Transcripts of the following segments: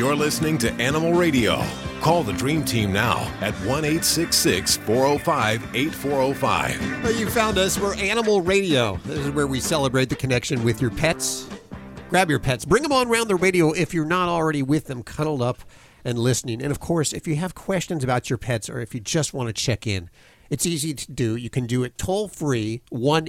You're listening to Animal Radio. Call the Dream Team now at 1-866-405-8405. Well, you found us. We're Animal Radio. This is where we celebrate the connection with your pets. Grab your pets. Bring them on around the radio if you're not already with them, cuddled up and listening. And, of course, if you have questions about your pets or if you just want to check in, it's easy to do. You can do it toll-free,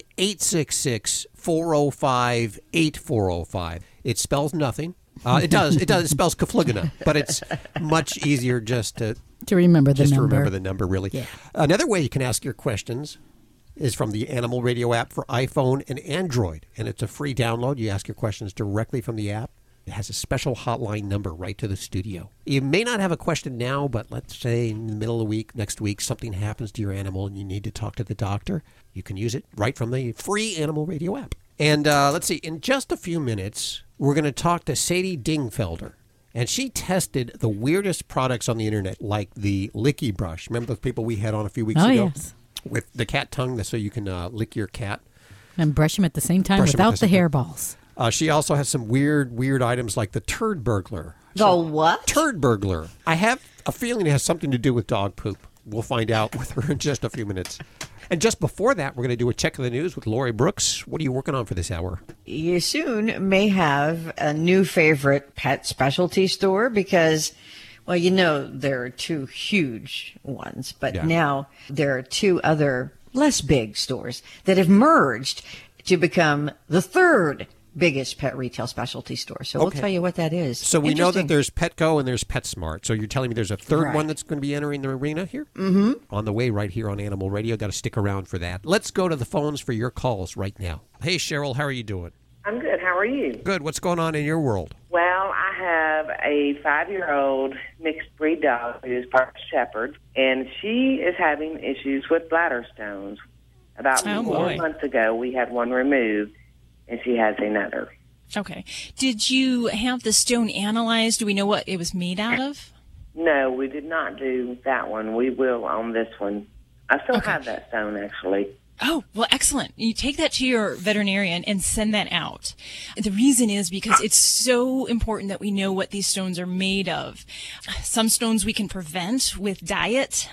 1-866-405-8405. It spells nothing. It does. It spells Kaflugana, but it's much easier just to remember the number. To remember the number, really. Yeah. Another way you can ask your questions is from the Animal Radio app for iPhone and Android, and it's a free download. You ask your questions directly from the app. It has a special hotline number right to the studio. You may not have a question now, but let's say in the middle of the week, next week, something happens to your animal and you need to talk to the doctor. You can use it right from the free Animal Radio app. And let's see, in just a few minutes, we're going to talk to Sadie Dingfelder. And she tested the weirdest products on the internet, like the Licky Brush. Remember those people we had on a few weeks ago? Yes. With the cat tongue so you can lick your cat. And brush them at the same time without the hairballs. She also has some weird items like the turd burglar. The what? Turd burglar. I have a feeling it has something to do with dog poop. We'll find out with her in just a few minutes. And just before that, we're going to do a check of the news with Lori Brooks. What are you working on for this hour? You soon may have a new favorite pet specialty store because, well, you know, there are two huge ones, but now there are two other less big stores that have merged to become the third biggest pet retail specialty store. So we'll tell you what that is. So we know that there's Petco and there's PetSmart. So you're telling me there's a third one that's going to be entering the arena here? Mm-hmm. On the way right here on Animal Radio. Got to stick around for that. Let's go to the phones for your calls right now. Hey, Cheryl, how are you doing? I'm good. How are you? Good. What's going on in your world? Well, I have a 5-year-old mixed breed dog who's part shepherd, and she is having issues with bladder stones. About 4 months ago, we had one removed, and she has another. Okay. Did you have the stone analyzed? Do we know what it was made out of? No, we did not do that one. We will on this one. I still have that stone, actually. Oh, well, excellent. You take that to your veterinarian and send that out. The reason is because it's so important that we know what these stones are made of. Some stones we can prevent with diet.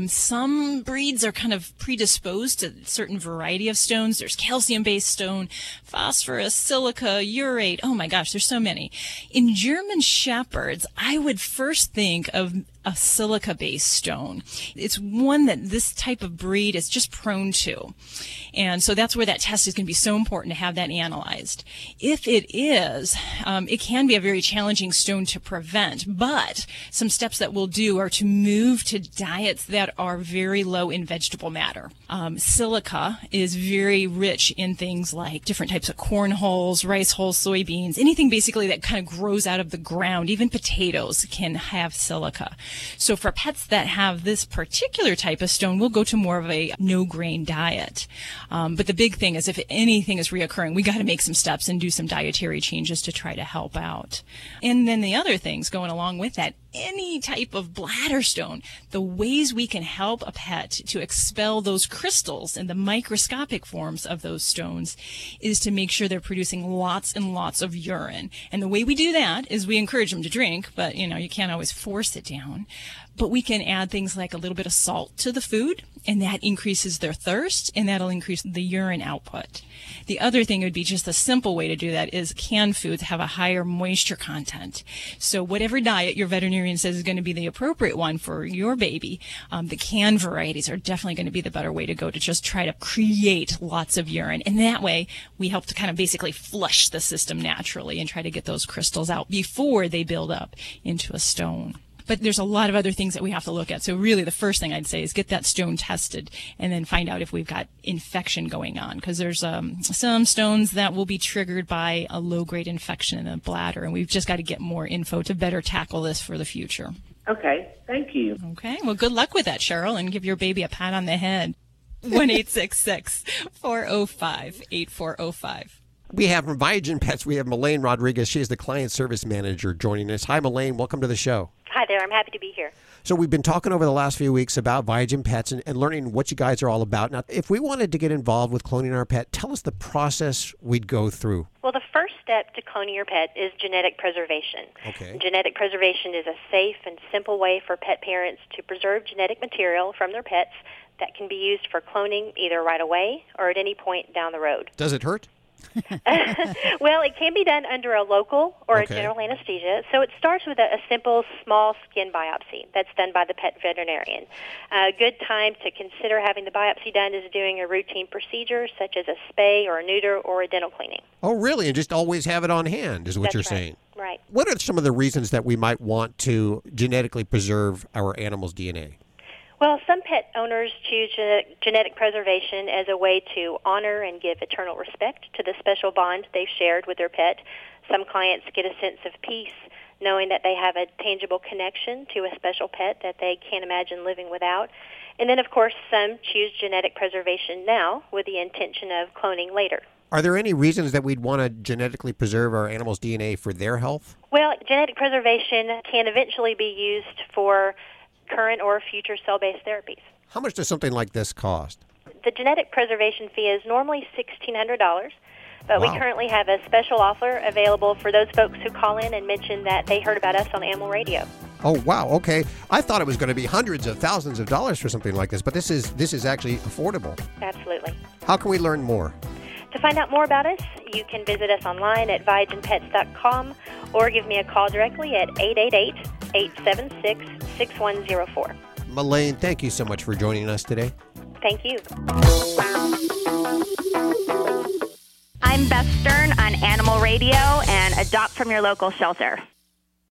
Some breeds are kind of predisposed to a certain variety of stones. There's calcium-based stone, phosphorus, silica, urate. Oh my gosh, there's so many. In German Shepherds, I would first think of a silica-based stone. It's one that this type of breed is just prone to. And so that's where that test is going to be so important to have that analyzed. If it is, it can be a very challenging stone to prevent, but some steps that we'll do are to move to diets that are very low in vegetable matter. Silica is very rich in things like different types of corn hulls, rice hulls, soybeans, anything basically that kind of grows out of the ground. Even potatoes can have silica. So for pets that have this particular type of stone, we'll go to more of a no-grain diet. But the big thing is if anything is reoccurring, we got to make some steps and do some dietary changes to try to help out. And then the other things going along with that, any type of bladder stone, the ways we can help a pet to expel those crystals and the microscopic forms of those stones is to make sure they're producing lots and lots of urine. And the way we do that is we encourage them to drink, but you can't always force it down. But we can add things like a little bit of salt to the food, and that increases their thirst, and that'll increase the urine output. The other thing would be just a simple way to do that is canned foods have a higher moisture content. So whatever diet your veterinarian says is going to be the appropriate one for your baby, the canned varieties are definitely going to be the better way to go to just try to create lots of urine. And that way, we help to kind of basically flush the system naturally and try to get those crystals out before they build up into a stone. But there's a lot of other things that we have to look at. So really the first thing I'd say is get that stone tested and then find out if we've got infection going on. Because there's some stones that will be triggered by a low-grade infection in the bladder. And we've just got to get more info to better tackle this for the future. Okay, thank you. Okay, well, good luck with that, Cheryl, and give your baby a pat on the head. 1-866-405-8405. We have from Viagen Pets, we have Melaine Rodriguez. She is the client service manager joining us. Hi, Melaine. Welcome to the show. Hi there. I'm happy to be here. So we've been talking over the last few weeks about Viagen Pets and learning what you guys are all about. Now, if we wanted to get involved with cloning our pet, tell us the process we'd go through. Well, the first step to cloning your pet is genetic preservation. Okay. Genetic preservation is a safe and simple way for pet parents to preserve genetic material from their pets that can be used for cloning either right away or at any point down the road. Does it hurt? Well, it can be done under a local or a general anesthesia. So it starts with a simple, small skin biopsy that's done by the pet veterinarian. A good time to consider having the biopsy done is doing a routine procedure such as a spay or a neuter or a dental cleaning. Oh, really? And just always have it on hand is what you're saying? Right. What are some of the reasons that we might want to genetically preserve our animal's DNA? Well, some pet owners choose genetic preservation as a way to honor and give eternal respect to the special bond they've shared with their pet. Some clients get a sense of peace knowing that they have a tangible connection to a special pet that they can't imagine living without. And then, of course, some choose genetic preservation now with the intention of cloning later. Are there any reasons that we'd want to genetically preserve our animal's DNA for their health? Well, genetic preservation can eventually be used for current or future cell-based therapies. How much does something like this cost? The genetic preservation fee is normally $1,600, but we currently have a special offer available for those folks who call in and mention that they heard about us on Animal Radio. Oh, wow. Okay. I thought it was going to be hundreds of thousands of dollars for something like this, but this is actually affordable. Absolutely. How can we learn more? To find out more about us, you can visit us online at ViagenPets.com or give me a call directly at 888-876-6104. Melaine, thank you so much for joining us today. Thank you. I'm Beth Stern on Animal Radio and Adopt from Your Local Shelter.